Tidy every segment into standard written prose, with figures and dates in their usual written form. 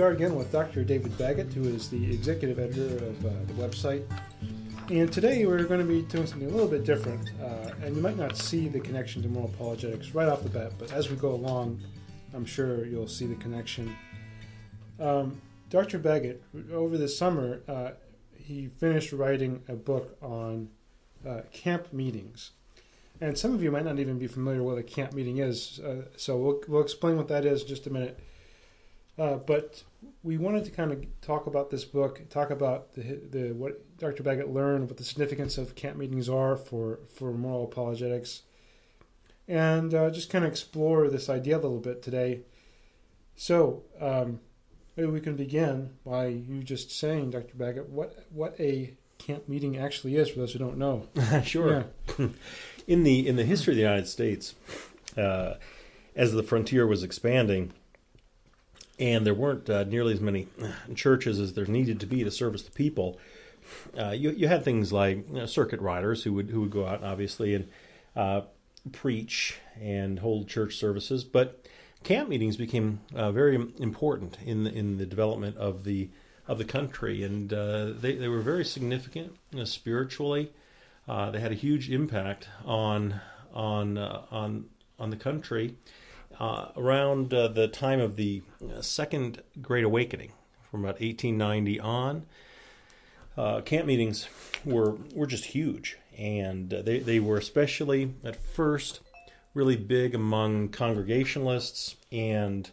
we are again with Dr. David Baggett, who is the executive editor of the website. And today we're going to be doing something a little bit different. And you might not see the connection to moral apologetics right off the bat, but as we go along, I'm sure you'll see the connection. Dr. Baggett, over the summer, he finished writing a book on camp meetings. And some of you might not even be familiar with what a camp meeting is, so we'll explain what that is in just a minute. But we wanted to kind of talk about this book, talk about the what Dr. Baggett learned, what the significance of camp meetings are for moral apologetics, and just kind of explore this idea a little bit today. So maybe we can begin by you just saying, Dr. Baggett, what a camp meeting actually is for those who don't know. Sure. Yeah. In the history of the United States, as the frontier was expanding, and there weren't nearly as many churches as there needed to be to service the people, you had things like circuit riders who would go out, obviously, and preach and hold church services. But camp meetings became very important in the development of the country, and they were very significant spiritually. They had a huge impact on the country around the time of the Second Great Awakening, from about 1890 on. Camp meetings were just huge, and they were especially at first really big among Congregationalists and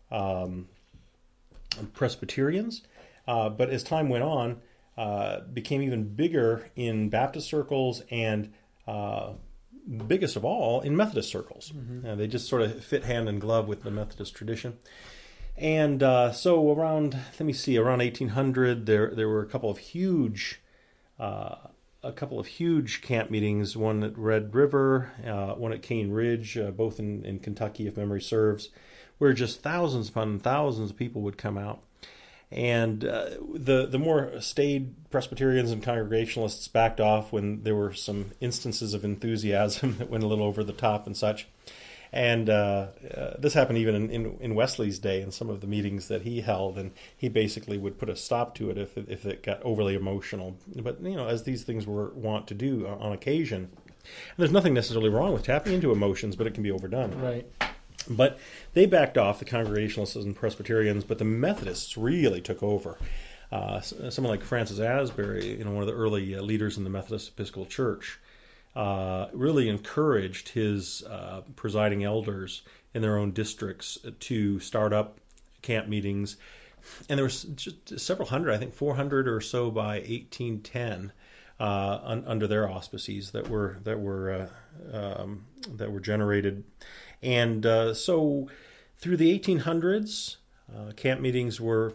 Presbyterians, but as time went on, became even bigger in Baptist circles and biggest of all in Methodist circles. Mm-hmm. They just sort of fit hand in glove with the Methodist tradition. And so around 1800, there were a couple of huge camp meetings. One at Red River, one at Cane Ridge, both in Kentucky, if memory serves, where just thousands upon thousands of people would come out. And the more staid Presbyterians and Congregationalists backed off when there were some instances of enthusiasm that went a little over the top and such. And this happened even in Wesley's day in some of the meetings that he held, and he basically would put a stop to it if it got overly emotional. But, as these things were wont to do on occasion, and there's nothing necessarily wrong with tapping into emotions, but it can be overdone. Right. But they backed off, the Congregationalists and Presbyterians, but the Methodists really took over. Someone like Francis Asbury, one of the early leaders in the Methodist Episcopal Church, really encouraged his presiding elders in their own districts to start up camp meetings. And there was just several hundred, I think 400 or so by 1810, under their auspices that were generated. And so through the 1800s, camp meetings were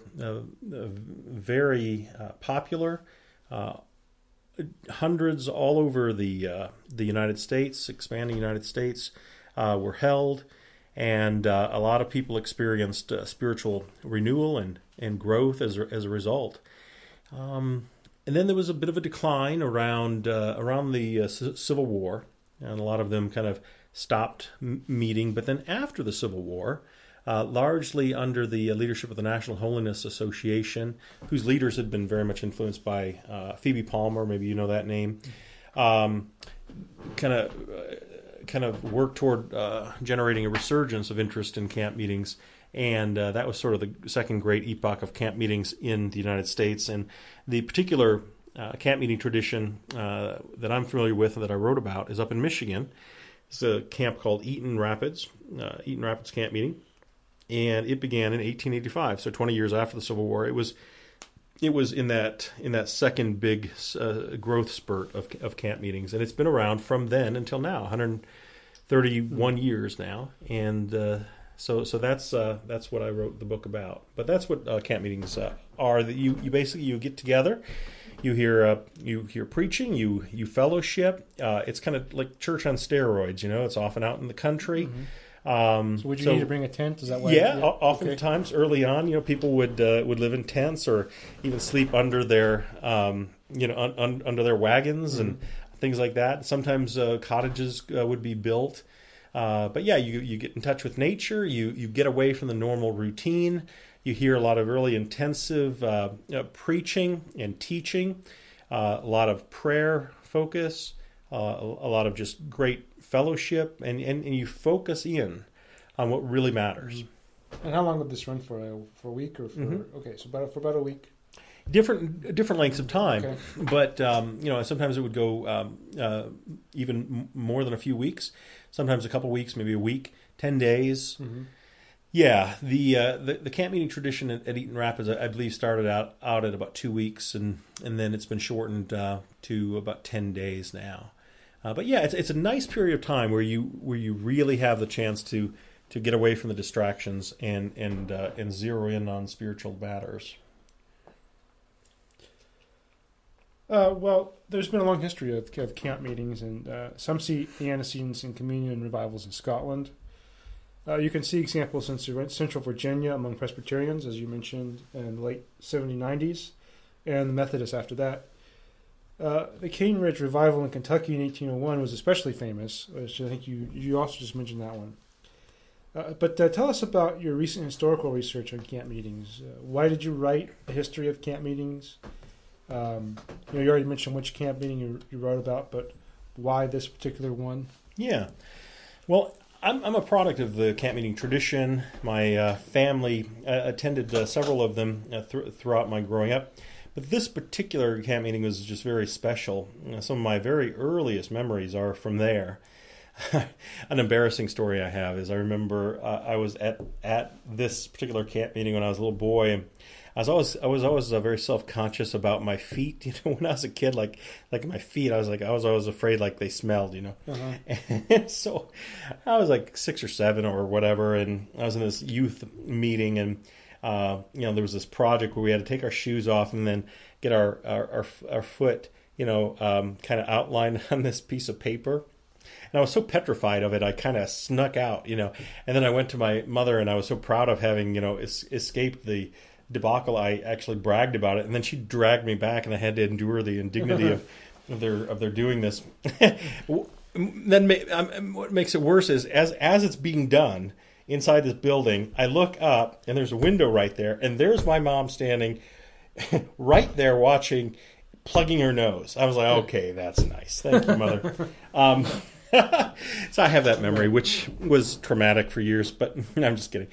very popular. Hundreds all over the United States, expanding United States, were held. And a lot of people experienced spiritual renewal and growth as a result. And then there was a bit of a decline around the Civil War, and a lot of them kind of stopped meeting. But then after the Civil War, largely under the leadership of the National Holiness Association, whose leaders had been very much influenced by Phoebe Palmer, maybe you know that name, kind of worked toward generating a resurgence of interest in camp meetings. And that was sort of the second great epoch of camp meetings in the United States. And the particular camp meeting tradition that I'm familiar with and that I wrote about is up in Michigan. It's a camp called Eaton Rapids Camp Meeting, and it began in 1885, so 20 years after the Civil War. It was in that second big growth spurt of camp meetings, and it's been around from then until now, 131 years now, and so that's what I wrote the book about. But that's what camp meetings are. That you basically get together. You hear preaching, you fellowship. It's kind of like church on steroids, It's often out in the country. Mm-hmm. So would you need to bring a tent? Is that why? Yeah, oftentimes early on, people would live in tents or even sleep under their under their wagons, mm-hmm. and things like that. Sometimes cottages would be built. But yeah, you get in touch with nature. You get away from the normal routine. You hear a lot of really intensive preaching and teaching, a lot of prayer focus, a lot of just great fellowship, and you focus in on what really matters. And how long would this run for? For a week or for? Mm-hmm. Okay, so for about a week. Different lengths of time, Okay. but sometimes it would go even more than a few weeks. Sometimes a couple weeks, maybe a week, 10 days. Mm-hmm. Yeah, the camp meeting tradition at Eaton Rapids, I believe, started out at about 2 weeks, and then it's been shortened to about 10 days now. But yeah, it's a nice period of time where you really have the chance to get away from the distractions and zero in on spiritual matters. Well, there's been a long history of camp meetings, and some see the antecedents in communion revivals in Scotland. You can see examples in Central Virginia among Presbyterians, as you mentioned, in the late 70s, and the Methodists after that. The Cane Ridge Revival in Kentucky in 1801 was especially famous, which I think you also just mentioned that one. But tell us about your recent historical research on camp meetings. Why did you write a history of camp meetings? You already mentioned which camp meeting you wrote about, but why this particular one? Yeah. Well, I'm a product of the camp meeting tradition. My family attended several of them throughout my growing up. But this particular camp meeting was just very special. Some of my very earliest memories are from there. An embarrassing story I have is I remember I was at this particular camp meeting when I was a little boy, and I was always very self-conscious about my feet. When I was a kid, like my feet, I was always afraid like they smelled. Uh-huh. And so I was like 6 or 7 or whatever, and I was in this youth meeting, and there was this project where we had to take our shoes off and then get our foot, kind of outlined on this piece of paper. And I was so petrified of it, I kind of snuck out, And then I went to my mother, and I was so proud of having, escaped the debacle. I actually bragged about it, and then she dragged me back, and I had to endure the indignity of their doing this. Then what makes it worse is as it's being done inside this building, I look up, and there's a window right there, and there's my mom standing right there watching, plugging her nose. I was like, okay, that's nice. Thank you, Mother. So I have that memory, which was traumatic for years, but I'm just kidding.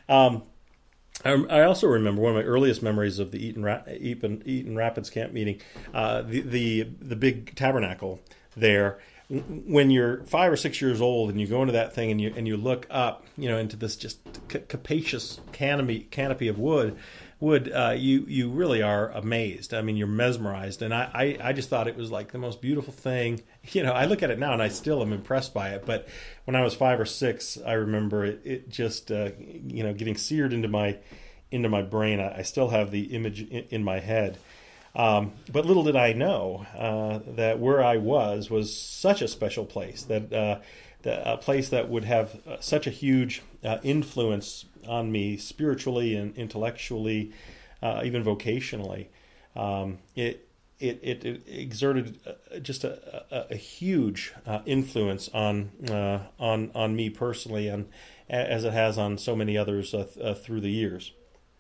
I also remember one of my earliest memories of the Eaton Rapids camp meeting, the big tabernacle there. When you're 5 or 6 years old and you go into that thing and you look up, into this just capacious canopy of wood, you really are amazed. I mean, you're mesmerized, and I just thought it was like the most beautiful thing. I look at it now and I still am impressed by it. But when I was 5 or 6, I remember it just getting seared into my brain. I still have the image in my head. But little did I know that where I was such a special place, that a place that would have such a huge influence on me spiritually and intellectually, even vocationally. It exerted just a huge influence on me personally, and as it has on so many others through the years.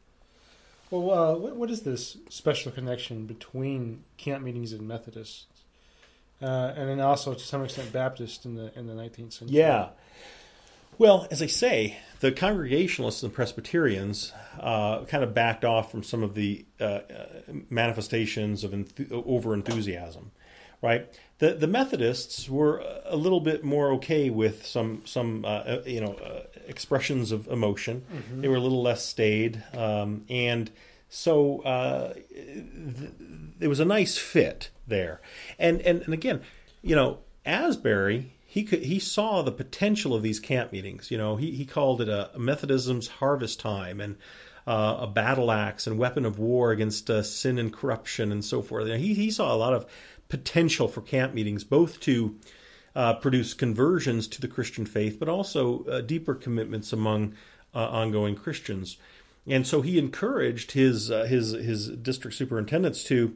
Well, what is this special connection between camp meetings and Methodists, and then also to some extent Baptist in the 19th century? Yeah. Well, as I say, the Congregationalists and Presbyterians kind of backed off from some of the manifestations of over-enthusiasm, right? The Methodists were a little bit more okay with some expressions of emotion. Mm-hmm. They were a little less staid, and so it was a nice fit there. And again, Asbury, he saw the potential of these camp meetings. He called it a Methodism's harvest time, and a battle axe and weapon of war against sin and corruption and so forth. He saw a lot of potential for camp meetings, both to produce conversions to the Christian faith, but also deeper commitments among ongoing Christians. And so he encouraged his district superintendents to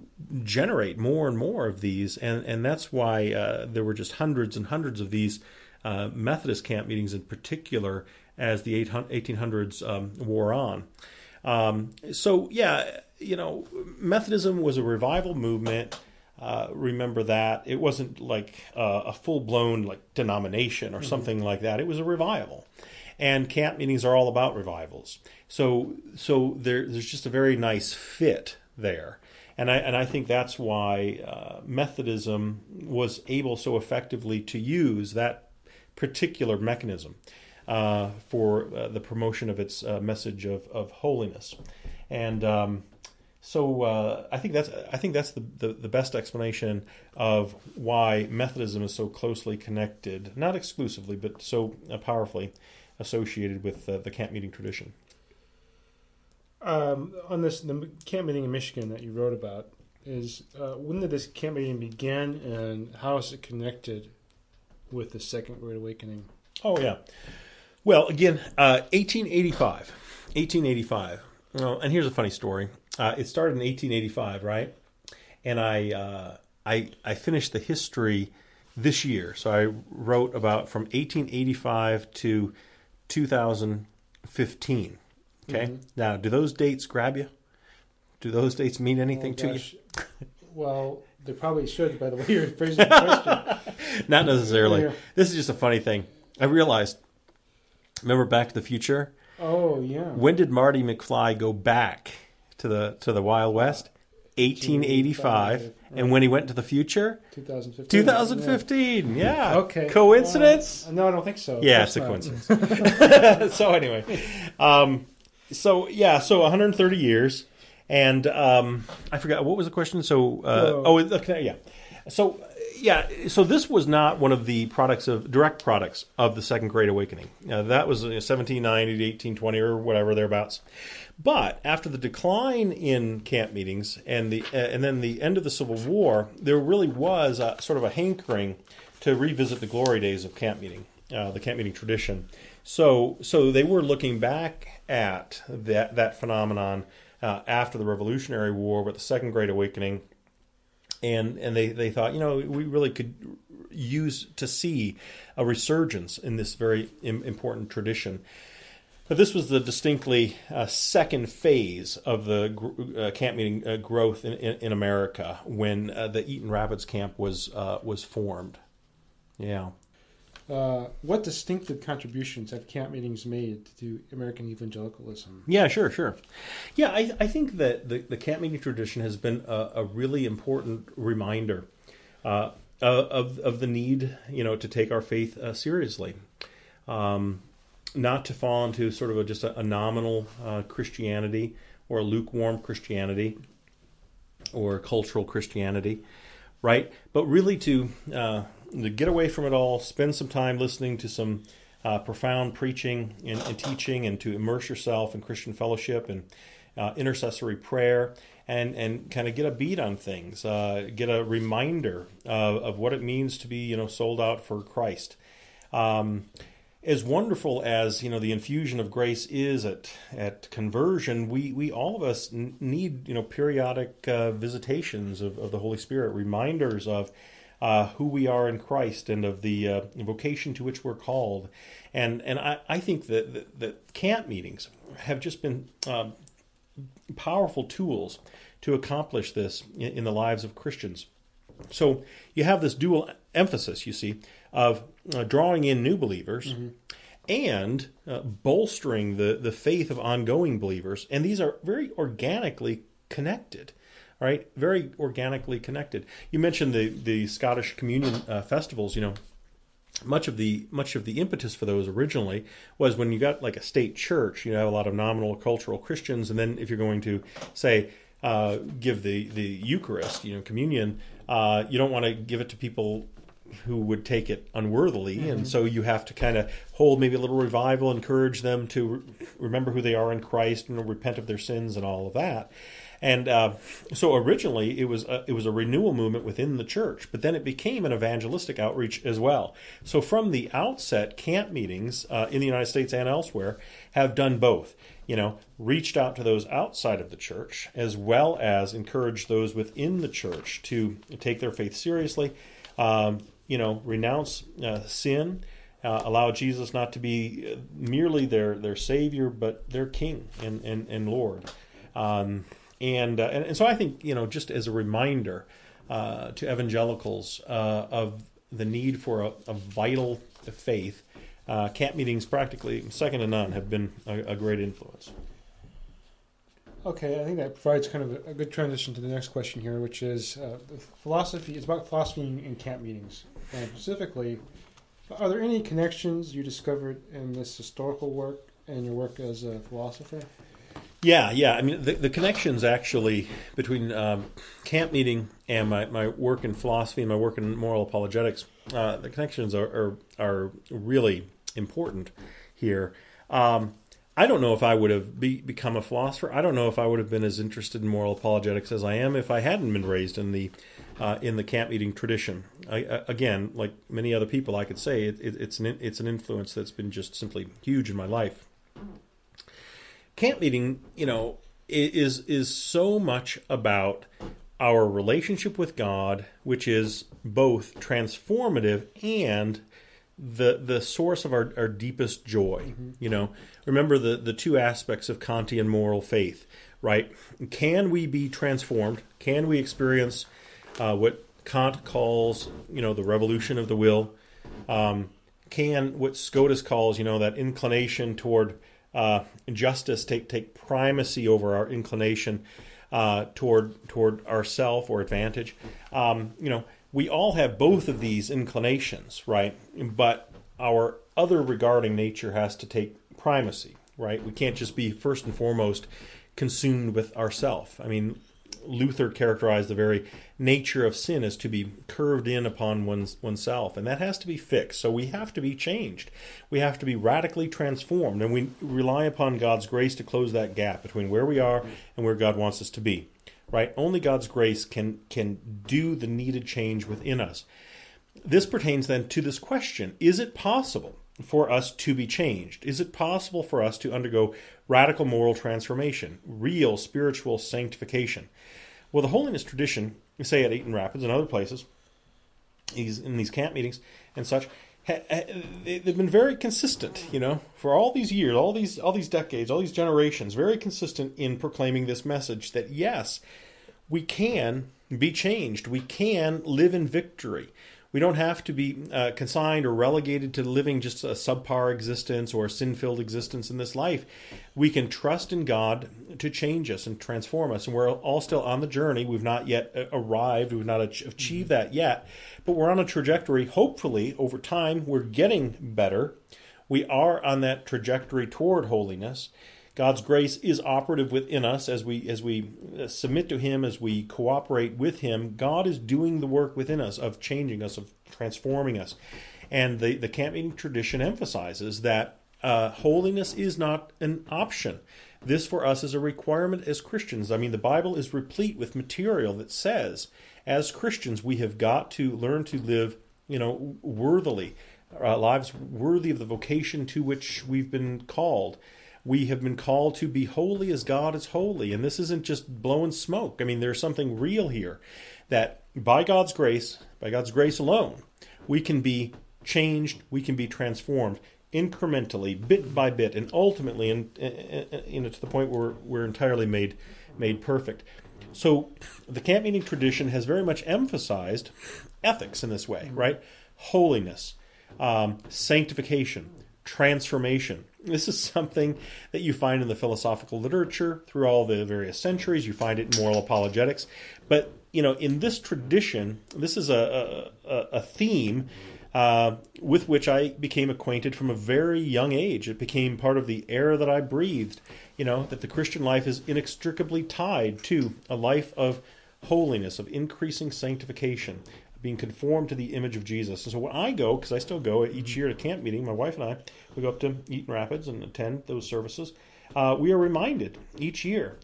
generate more and more of these, and that's why there were just hundreds and hundreds of these Methodist camp meetings in particular as the 1800s wore on. So, yeah, Methodism was a revival movement. Remember that. It wasn't like a full-blown like denomination or something like that. It was a revival. And camp meetings are all about revivals. So there's just a very nice fit there. And I think that's why Methodism was able so effectively to use that particular mechanism for the promotion of its message of holiness. And I think that's the best explanation of why Methodism is so closely connected, not exclusively, but so powerfully associated with the camp meeting tradition. On the camp meeting in Michigan that you wrote about, when did this camp meeting begin, and how is it connected with the Second Great Awakening? Oh, yeah. Well, again, 1885. And here's a funny story. It started in 1885, right? And I finished the history this year. So I wrote about from 1885 to 2015. Okay. Mm-hmm. Now, do those dates grab you? Do those dates mean anything to you? Well, they probably should, by the way you're phrasing the question. Not necessarily. Yeah. This is just a funny thing. I realized, remember Back to the Future? Oh, yeah. When did Marty McFly go back to the Wild West? 1885. Right. And when he went to the future? 2015. 2015, yeah. Okay. Coincidence? No, I don't think so. Yeah, it's a coincidence. So anyway. So 130 years. And I forgot, what was the question? So, yeah. So this was not one of the direct products of the Second Great Awakening. That was 1790 to 1820 or whatever, thereabouts. But after the decline in camp meetings and then the end of the Civil War, there really was sort of a hankering to revisit the glory days of camp meeting, the camp meeting tradition. So they were looking back at that phenomenon after the Revolutionary War with the Second Great Awakening. And they thought, we really could use to see a resurgence in this very important tradition. But this was the distinctly second phase of the camp meeting growth in America when the Eaton Rapids camp was formed. Yeah. What distinctive contributions have camp meetings made to American evangelicalism? Yeah, sure. Yeah, I think that the camp meeting tradition has been a really important reminder of the need, to take our faith seriously. Not to fall into sort of just a nominal Christianity or a lukewarm Christianity or cultural Christianity, right? But really to get away from it all, spend some time listening to some profound preaching and teaching, and to immerse yourself in Christian fellowship and intercessory prayer, and kind of get a beat on things, get a reminder of what it means to be sold out for Christ. As wonderful as the infusion of grace is at conversion, we all of us need periodic visitations of the Holy Spirit, reminders of who we are in Christ and of the vocation to which we're called. And I think that camp meetings have just been powerful tools to accomplish this in the lives of Christians. So you have this dual emphasis, you see, of drawing in new believers, mm-hmm. and bolstering the faith of ongoing believers. And these are very organically connected. All right, very organically connected. You mentioned the Scottish Communion festivals. Much of the impetus for those originally was when you got like a state church. You have a lot of nominal cultural Christians, and then if you're going to say give the Eucharist, communion, you don't want to give it to people who would take it unworthily, mm-hmm. and so you have to kind of hold maybe a little revival, encourage them to remember who they are in Christ and repent of their sins and all of that. And so originally it was a renewal movement within the church, but then it became an evangelistic outreach as well. So from the outset, camp meetings in the United States and elsewhere have done both. Reached out to those outside of the church, as well as encouraged those within the church to take their faith seriously, renounce sin, allow Jesus not to be merely their Savior, but their King and Lord. And so I think, just as a reminder to evangelicals of the need for a vital faith, camp meetings, practically second to none, have been a great influence. Okay, I think that provides kind of a good transition to the next question here, which is the philosophy. It's about philosophy in camp meetings, and specifically, are there any connections you discovered in this historical work and your work as a philosopher? Yeah. I mean, the connections actually between camp meeting and my work in philosophy and my work in moral apologetics, the connections are really important here. I don't know if I would have become a philosopher. I don't know if I would have been as interested in moral apologetics as I am if I hadn't been raised in the camp meeting tradition. Again, like many other people, I could say it's an influence that's been just simply huge in my life. Camp meeting, is so much about our relationship with God, which is both transformative and the source of our deepest joy. Remember the two aspects of Kantian moral faith, right? Can we be transformed? Can we experience what Kant calls, the revolution of the will? Can what Scotus calls, that inclination toward justice take primacy over our inclination toward ourself or advantage? We all have both of these inclinations, right? But our other regarding nature has to take primacy, right? We can't just be first and foremost consumed with ourself. I mean, Luther characterized the very nature of sin as to be curved in upon oneself, and that has to be fixed. So we have to be changed. We have to be radically transformed, and we rely upon God's grace to close that gap between where we are and where God wants us to be. Right? Only God's grace can do the needed change within us. This pertains then to this question: is it possible for us to be changed? Is it possible for us to undergo radical moral transformation, real spiritual sanctification? Well, the holiness tradition, say at Eaton Rapids and other places, in these camp meetings and such, they've been very consistent, for all these years, all these decades, all these generations, very consistent in proclaiming this message that yes, we can be changed. We can live in victory. We don't have to be consigned or relegated to living just a subpar existence or a sin-filled existence in this life. We can trust in God to change us and transform us. And we're all still on the journey. We've not yet arrived. We've not achieved that yet. But we're on a trajectory. Hopefully, over time, we're getting better. We are on that trajectory toward holiness. God's grace is operative within us as we submit to Him, as we cooperate with Him. God is doing the work within us of changing us, of transforming us. And the camp meeting tradition emphasizes that holiness is not an option. This for us is a requirement as Christians. I mean, the Bible is replete with material that says, as Christians, we have got to learn to live, worthily, lives worthy of the vocation to which we've been called. We have been called to be holy as God is holy. And this isn't just blowing smoke. I mean, there's something real here that by God's grace alone, we can be changed, we can be transformed incrementally, bit by bit, and ultimately to the point where we're entirely made perfect. So the camp meeting tradition has very much emphasized ethics in this way, right? Holiness, sanctification, transformation. This is something that you find in the philosophical literature through all the various centuries. You find it in moral apologetics. But, in this tradition, this is a theme with which I became acquainted from a very young age. It became part of the air that I breathed, that the Christian life is inextricably tied to a life of holiness, of increasing sanctification, being conformed to the image of Jesus. And so when I go, because I still go each year to camp meeting, my wife and I, we go up to Eaton Rapids and attend those services. We are reminded each year,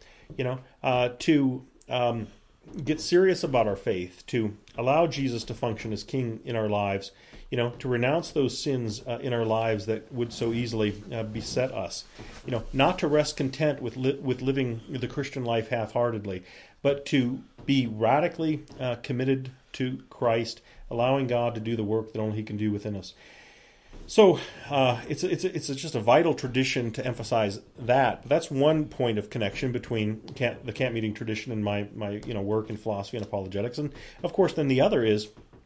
to get serious about our faith, to allow Jesus to function as King in our lives, to renounce those sins in our lives that would so easily beset us, not to rest content with living the Christian life half-heartedly, but to be radically committed to Christ, allowing God to do the work that only He can do within us. So it's just a vital tradition to emphasize that. But that's one point of connection between the camp meeting tradition and my work in philosophy and apologetics. And of course, then the other is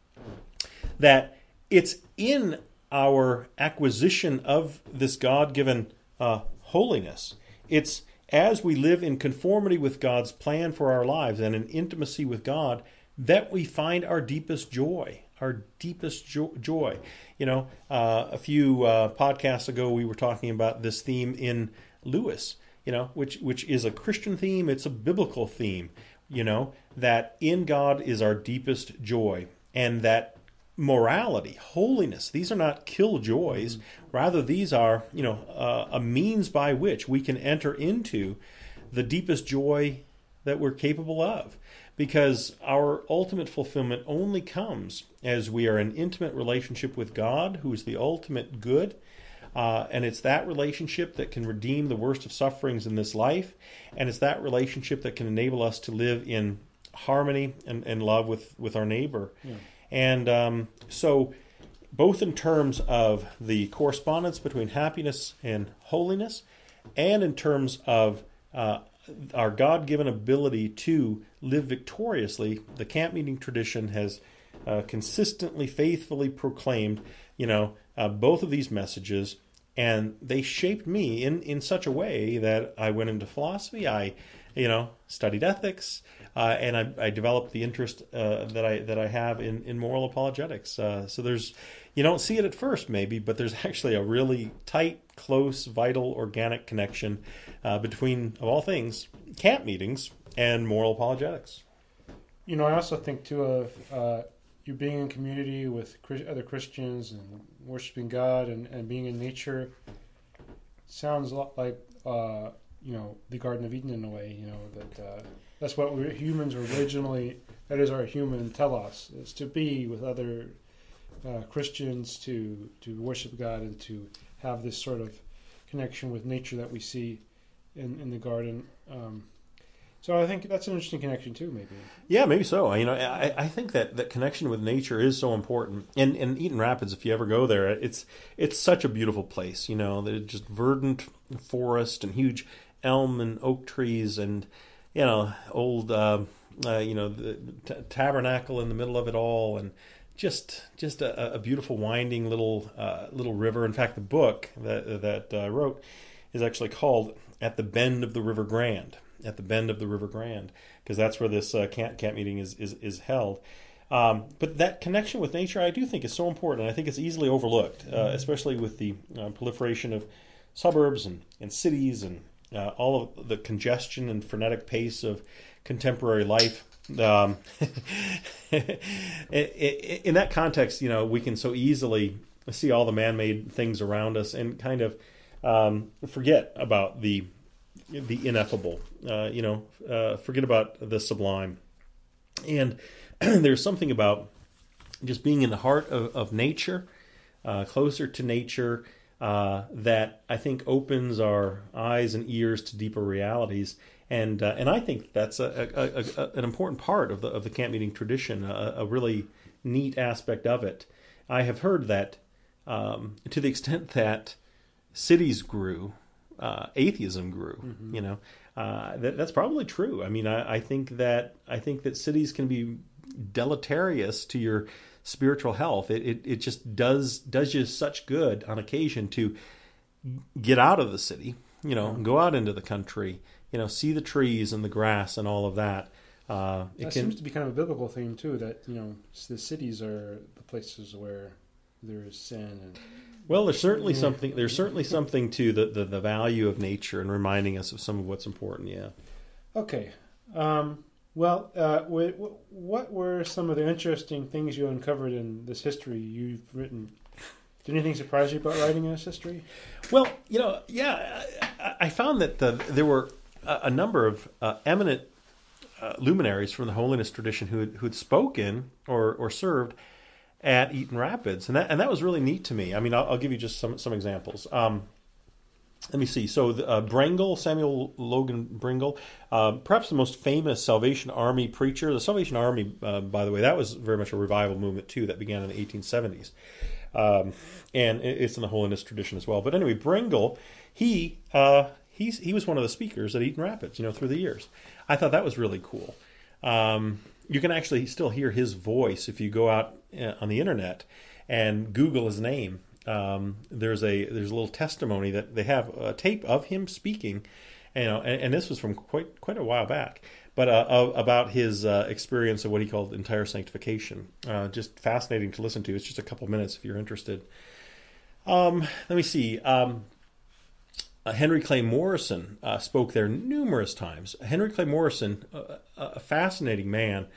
that it's in our acquisition of this God-given holiness. It's as we live in conformity with God's plan for our lives and in intimacy with God that we find our deepest joy. Our deepest joy. A few podcasts ago, we were talking about this theme in Lewis, which is a Christian theme. It's a biblical theme, that in God is our deepest joy, and that morality, holiness, these are not killjoys. Rather, these are, a means by which we can enter into the deepest joy that we're capable of. Because our ultimate fulfillment only comes as we are in intimate relationship with God, who is the ultimate good. And it's that relationship that can redeem the worst of sufferings in this life. And it's that relationship that can enable us to live in harmony and love with our neighbor. Yeah. And so both in terms of the correspondence between happiness and holiness, and in terms of our God-given ability to live victoriously, the camp meeting tradition has consistently, faithfully proclaimed, both of these messages, and they shaped me in such a way that I went into philosophy. I, studied ethics, and I developed the interest that I have in moral apologetics. So there's, you don't see it at first, maybe, but there's actually a really tight, close, vital, organic connection between, of all things, camp meetings and moral apologetics. I also think, too, of you being in community with other Christians and worshiping God and being in nature. Sounds a lot like, the Garden of Eden in a way, that's what humans originally, that is our human telos, is to be with other Christians, to worship God and to have this sort of connection with nature that we see in the garden. So I think that's an interesting connection too, maybe. Yeah, maybe so. I think that connection with nature is so important. And Eaton Rapids, if you ever go there, it's such a beautiful place. There's just verdant forest and huge elm and oak trees, and old the tabernacle in the middle of it all, and just a beautiful winding little river. In fact, the book that I wrote is actually called "At the Bend of the River Grand." At the bend of the River Grand, because that's where this camp meeting is held. But that connection with nature, I do think, is so important. I think it's easily overlooked, especially with the proliferation of suburbs and cities and all of the congestion and frenetic pace of contemporary life. In that context, we can so easily see all the man-made things around us and kind of forget about the ineffable, forget about the sublime. And there's something about just being in the heart of nature, closer to nature, that I think opens our eyes and ears to deeper realities. And I think that's an important part of the camp meeting tradition, a really neat aspect of it. I have heard that to the extent that cities grew, atheism grew. Mm-hmm. That's probably true. I think that cities can be deleterious to your spiritual health. It just does you such good on occasion to get out of the city. Go out into the country. See the trees and the grass and all of that. Seems to be kind of a biblical theme too. That the cities are the places where there is sin and. Well, there's certainly something. There's certainly something to the value of nature and reminding us of some of what's important. Yeah. Okay. What were some of the interesting things you uncovered in this history you've written? Did anything surprise you about writing this history? Well, I found that there were a number of eminent luminaries from the holiness tradition who'd spoken or served at Eaton Rapids, and that was really neat to me. I'll give you just some examples. Let me see. So Brengle, Samuel Logan Brengle, perhaps the most famous Salvation Army preacher. The Salvation Army, by the way, that was very much a revival movement too that began in the 1870s. And it's in the holiness tradition as well. But anyway, Bringle, he was one of the speakers at Eaton Rapids, through the years. I thought that was really cool. You can actually still hear his voice if you go out on the internet and Google his name. There's a little testimony that they have a tape of him speaking, and this was from quite a while back, but about his experience of what he called entire sanctification. Just fascinating to listen to. It's just a couple minutes if you're interested. Let me see. Henry Clay Morrison spoke there numerous times. Henry Clay Morrison, a fascinating man,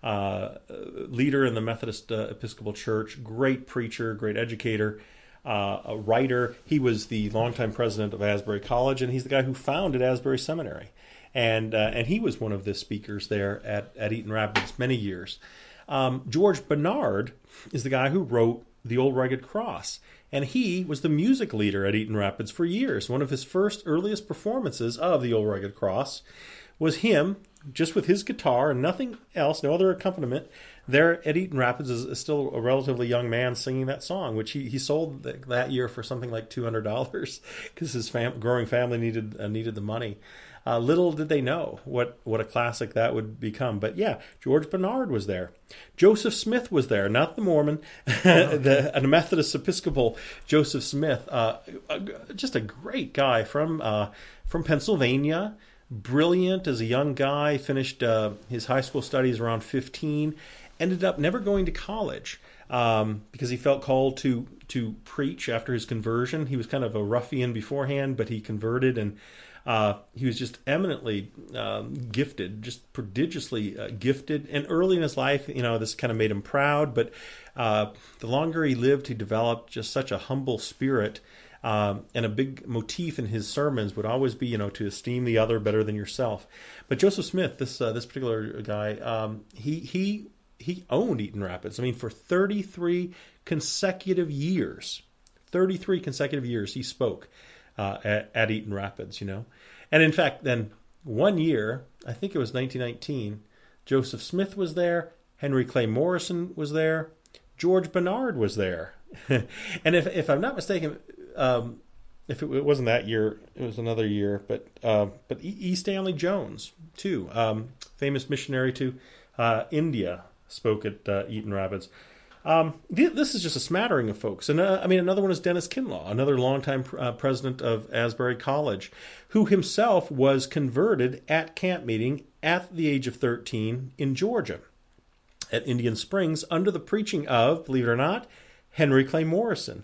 leader in the Methodist Episcopal Church, great preacher, great educator, a writer. He was the longtime president of Asbury College, and he's the guy who founded Asbury Seminary. And he was one of the speakers there at Eaton Rapids many years. George Bernard is the guy who wrote The Old Rugged Cross. And he was the music leader at Eaton Rapids for years. One of his earliest performances of The Old Rugged Cross was him, just with his guitar and nothing else, no other accompaniment, there at Eaton Rapids is still a relatively young man singing that song, which he sold that year for something like $200 because his growing family needed the money. Little did they know what a classic that would become. But yeah, George Bernard was there. Joseph Smith was there, not the Mormon, the Methodist Episcopal Joseph Smith. Just a great guy from Pennsylvania. Brilliant as a young guy. Finished his high school studies around 15. Ended up never going to college because he felt called to preach after his conversion. He was kind of a ruffian beforehand, but he converted, and he was just eminently gifted, just prodigiously gifted. And early in his life, this kind of made him proud. But the longer he lived, he developed just such a humble spirit. And a big motif in his sermons would always be, to esteem the other better than yourself. But Joseph Smith, this particular guy, he owned Eaton Rapids. I mean, for 33 consecutive years, he spoke at Eaton Rapids, And in fact, then one year, I think it was 1919, Joseph Smith was there, Henry Clay Morrison was there, George Bernard was there. And if I'm not mistaken, if it wasn't that year, it was another year, but E. Stanley Jones, too, famous missionary to India, spoke at Eaton Rapids. This is just a smattering of folks. And another one is Dennis Kinlaw, another longtime president of Asbury College, who himself was converted at camp meeting at the age of 13 in Georgia, at Indian Springs, under the preaching of, believe it or not, Henry Clay Morrison.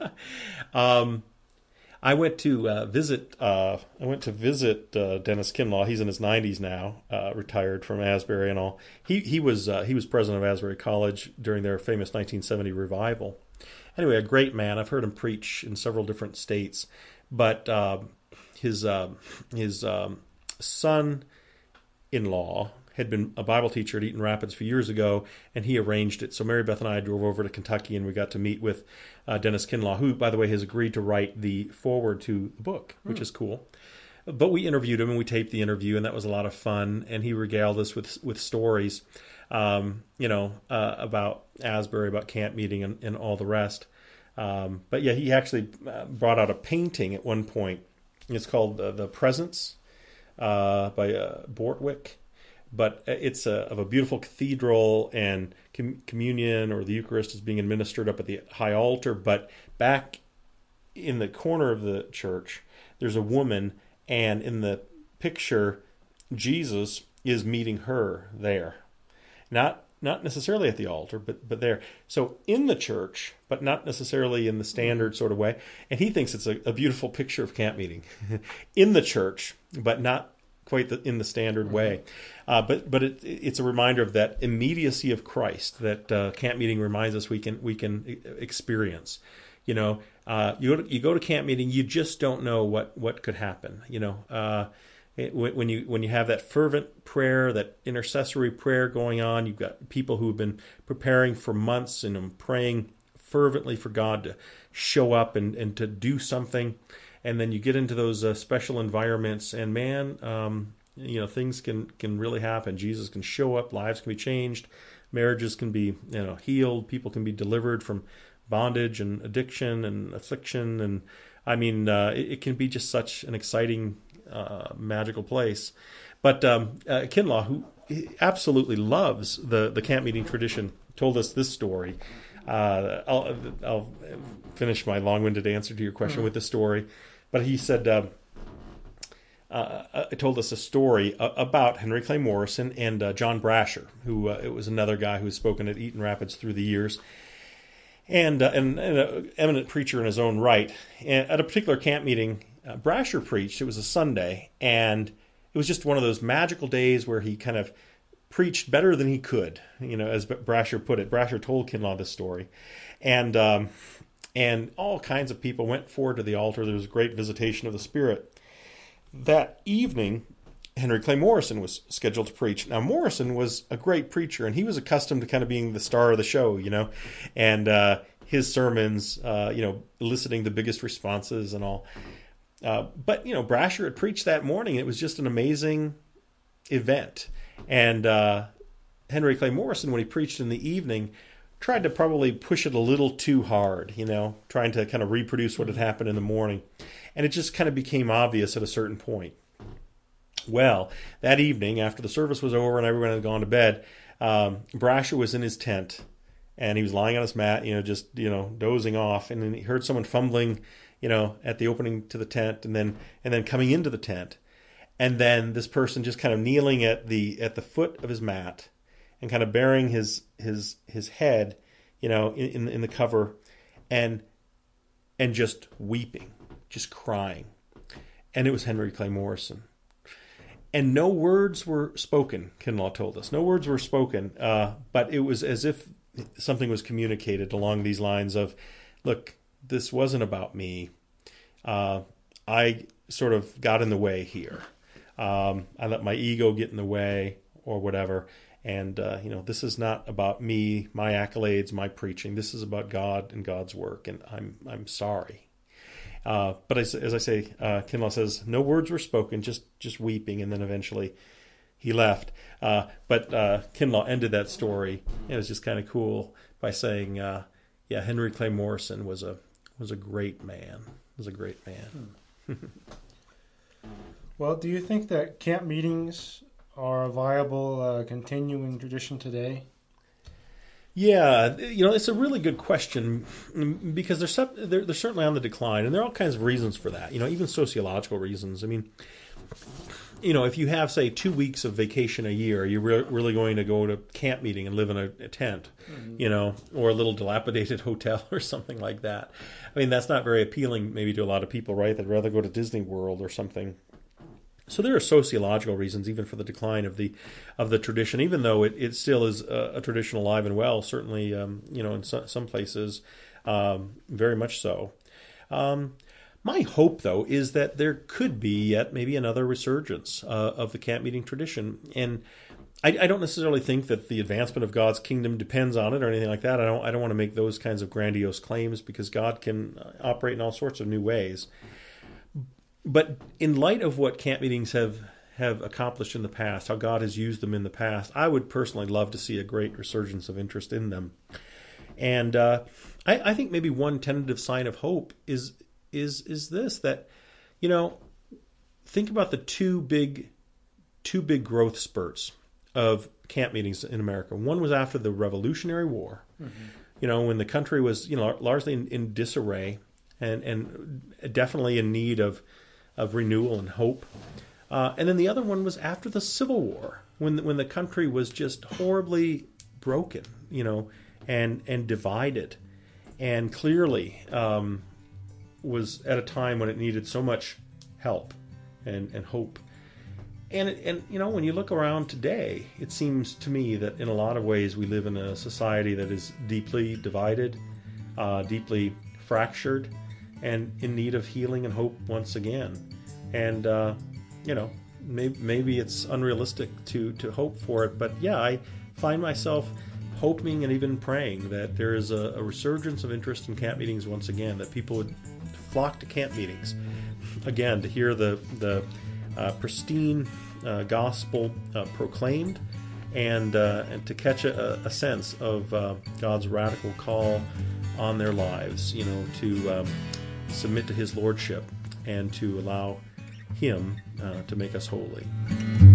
I went to visit Dennis Kinlaw. He's in his 90s now, retired from Asbury and all. He was president of Asbury College during their famous 1970 revival. Anyway, a great man. I've heard him preach in several different states. But his son-in-law had been a Bible teacher at Eaton Rapids a few years ago, and he arranged it. So Mary Beth and I drove over to Kentucky, and we got to meet with Dennis Kinlaw, who, by the way, has agreed to write the foreword to the book, which is cool. But we interviewed him, and we taped the interview, and that was a lot of fun. And he regaled us with stories, about Asbury, about camp meeting, and all the rest. But yeah, he actually brought out a painting at one point. It's called The Presence by Bortwick. But it's of a beautiful cathedral, and communion or the Eucharist is being administered up at the high altar. But back in the corner of the church, there's a woman, and in the picture, Jesus is meeting her there. Not necessarily at the altar, but there. So in the church, but not necessarily in the standard sort of way. And he thinks it's a beautiful picture of camp meeting. In the church, but not quite in the standard way. But it's a reminder of that immediacy of Christ that camp meeting reminds us we can experience. You go to camp meeting, you just don't know what could happen. When you have that fervent prayer, that intercessory prayer going on, you've got people who have been preparing for months and praying fervently for God to show up and to do something. And then you get into those special environments, and man, things can really happen. Jesus can show up, lives can be changed, marriages can be healed, people can be delivered from bondage and addiction and affliction. And I mean, it can be just such an exciting, magical place. But Kinlaw, who absolutely loves the camp meeting tradition, told us this story. I'll finish my long-winded answer to your question with the story. But he said, told us a story about Henry Clay Morrison and John Brasher, who it was another guy who has spoken at Eaton Rapids through the years, and an eminent preacher in his own right. And at a particular camp meeting, Brasher preached. It was a Sunday, and it was just one of those magical days where he kind of preached better than he could, as Brasher put it. Brasher told Kinlaw this story. And all kinds of people went forward to the altar. There was a great visitation of the Spirit. That evening, Henry Clay Morrison was scheduled to preach. Now, Morrison was a great preacher, and he was accustomed to kind of being the star of the show, and his sermons, eliciting the biggest responses and all. But Brasher had preached that morning, and it was just an amazing event. And Henry Clay Morrison, when he preached in the evening, tried to probably push it a little too hard, trying to kind of reproduce what had happened in the morning. And it just kind of became obvious at a certain point. Well, that evening, after the service was over and everyone had gone to bed, Brasher was in his tent, and he was lying on his mat, just dozing off. And then he heard someone fumbling, at the opening to the tent, and then coming into the tent. And then this person just kind of kneeling at the foot of his mat and kind of bearing his head, in the cover, and just weeping, just crying. And it was Henry Clay Morrison. And no words were spoken, Kinlaw told us. No words were spoken, but it was as if something was communicated along these lines of, look, this wasn't about me. I sort of got in the way here. I let my ego get in the way or whatever. And, this is not about me, my accolades, my preaching. This is about God and God's work, and I'm sorry. But as I say, Kinlaw says, no words were spoken, just weeping, and then eventually he left. But Kinlaw ended that story. It was just kind of cool by saying, Henry Clay Morrison was a great man. Was a great man. Well, do you think that camp meetings are a viable continuing tradition today? Yeah, it's a really good question because they're certainly on the decline, and there are all kinds of reasons for that. Even sociological reasons. I mean, if you have, say, 2 weeks of vacation a year, you're really going to go to camp meeting and live in a tent, or a little dilapidated hotel or something like that. I mean, that's not very appealing maybe to a lot of people, right? They'd rather go to Disney World or something. So there are sociological reasons even for the decline of the tradition, even though it still is a tradition alive and well, certainly, in some places, very much so. My hope, though, is that there could be yet maybe another resurgence of the camp meeting tradition. And I don't necessarily think that the advancement of God's kingdom depends on it or anything like that. I don't want to make those kinds of grandiose claims because God can operate in all sorts of new ways. But in light of what camp meetings have accomplished in the past, how God has used them in the past, I would personally love to see a great resurgence of interest in them. And I think maybe one tentative sign of hope is this, that, think about the two big growth spurts of camp meetings in America. One was after the Revolutionary War, when the country was, largely in disarray and definitely in need of renewal and hope. And then the other one was after the Civil War, when the country was just horribly broken, and divided, and clearly was at a time when it needed so much help and hope. And when you look around today, it seems to me that in a lot of ways we live in a society that is deeply divided, deeply fractured, and in need of healing and hope once again. And, maybe it's unrealistic to hope for it. But, yeah, I find myself hoping and even praying that there is a resurgence of interest in camp meetings once again, that people would flock to camp meetings, again, to hear the pristine gospel proclaimed and to catch a sense of God's radical call on their lives, to submit to His lordship and to allow Him to make us holy.